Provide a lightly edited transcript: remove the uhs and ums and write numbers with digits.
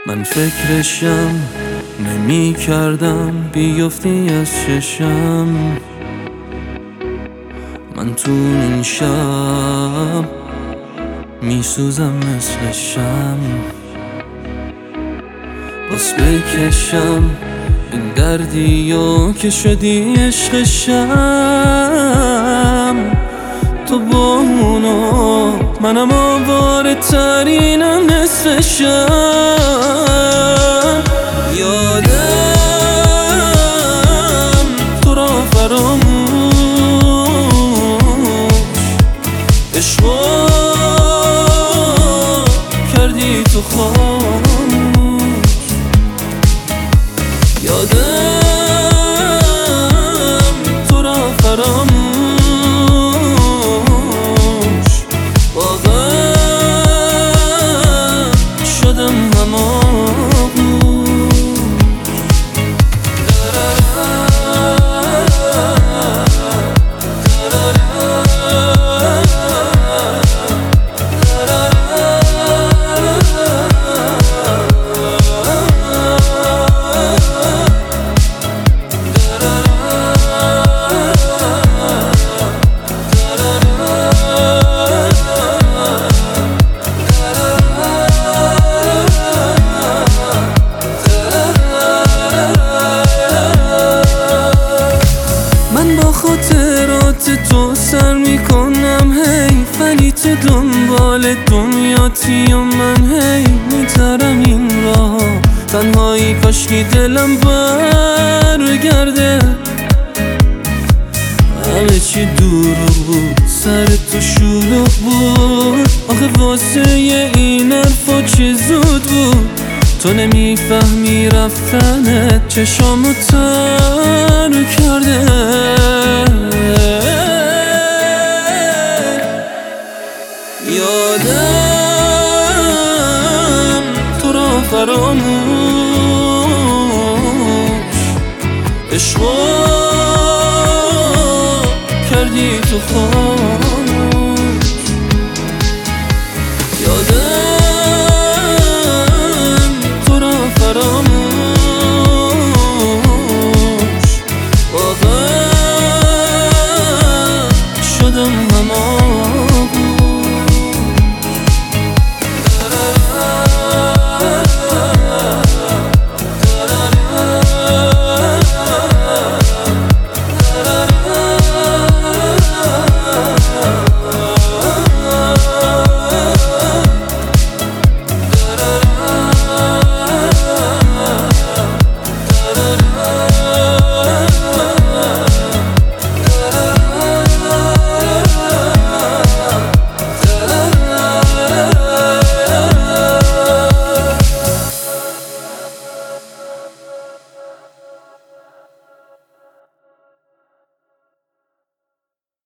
من فکرشم نمی کردم بیفتی از چشم. من تو این شب می سوزم مثل شم. باز بکشم این دردیو که شدی عشقشم. تو با اونو منم آواره ترینم نصفشم. یادم تو را فراموش عشقو کردی تو خاموش. یادم تو را فراموش واقعا شدم خاطرات تو سر میکنم هی، ولی تو دنبال دنیاتی و من هی میترم این راه. تنهایی کاشکی دلم برگرده، همه چی دروغ بود سر تو شلوغ بود. آخه واسه این حرفا چه زود بود. تو نمیفهمی رفتنت چشامو تر کرده. یادم تو را فراموش عشقو کردی تو خاموش.